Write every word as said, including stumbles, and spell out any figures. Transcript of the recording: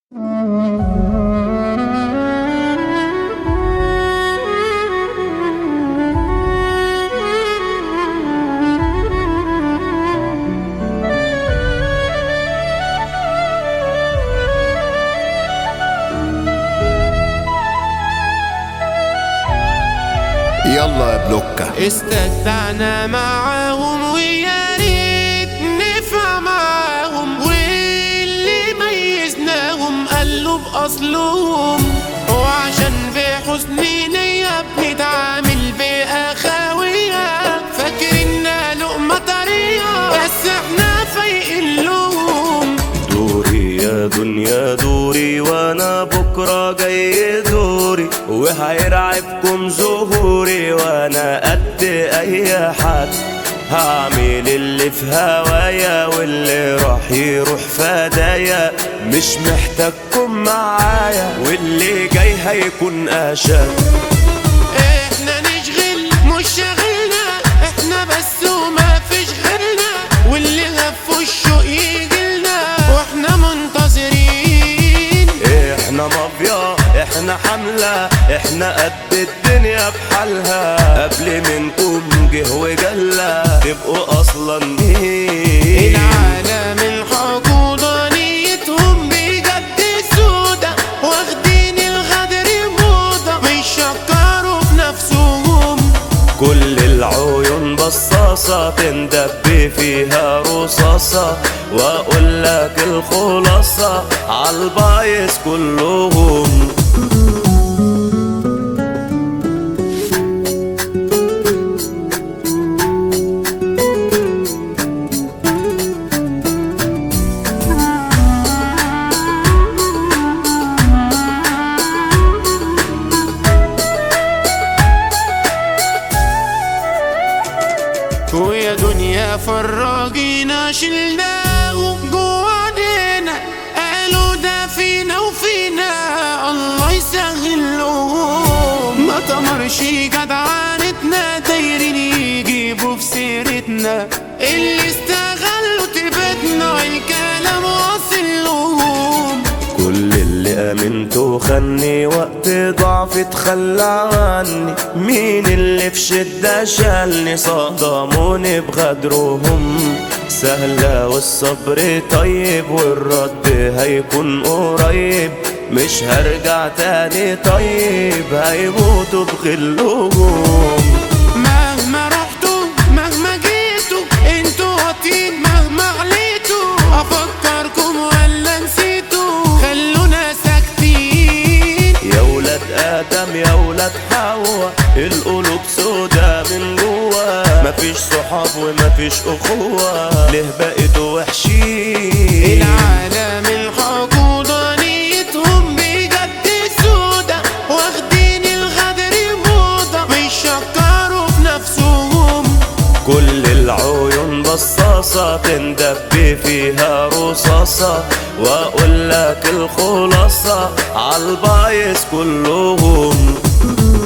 يلا يا بلوكة استجدعنا معاهم ويا ريت نفع معاهم، واللي ميزناهم قالوا بأصلهم، وعشان في حسن نية بنتعامل بأخوية، فاكريننا لقمة طرية بس احنا فايقين لهم. دوري يا دنيا دوري، وانا بكرة جاي دوري، وهيرعبكم ظهوري، وانا قد اي حد هعمل اللي في هوايا، واللي راح يروح فدايا، مش محتاجكم معايا، واللي جاي هيكون اشد. احنا نشغل مش شغلنا، احنا بس وما فيش غيرنا، واللي هف الشوق يجيلنا واحنا منتظرين. احنا مافيا احنا حملة، احنا قد الدنيا بحالها، قبل منكم جه وجلة تبقوا اصلا مين؟ العالم الحقودة نيتهم بجد سودة، واخدين الغدر موضة بيشكروا في نفسهم. كل العيون بصاصة تندب فيها رصاصة، واقول لك الخلاصة عالبايظ كلهم. ويا دنيا فراجينا شلناه جوانينا، قالوا ده فينا وفينا الله يسهل لهم، ما تمرش جدعانتنا دايرين يجيبوا في سيرتنا، اللي استغلوا تبتنا الكلام واصل لهم. كل اللي امنته خني وقت ضعف اتخلى عني، مين اللي في شدة شالني صدموني بغدرهم، سهلة والصبر طيب والرد هيكون قريب، مش هرجع تاني طيب هيموتوا بغلهم. مهما رحتوا مهما جيتوا انتوا واطيين، مهما عليتوا افكركم ولا نسيتوا خلونا ساكتين. يا ولاد ادم يا ولاد حوا، القلوب سودا من جوا، مفيش صحاب ومفيش اخوة، ليه بقيتوا وحشين؟ العالم الحقودة نيتهم بجد سودا، واخدين الغدر موضة بيشكروا في نفسهم. كل العيون بصاصة تندب فيها رصاصة، واقول لك الخلاصة عالبايظ كلهم.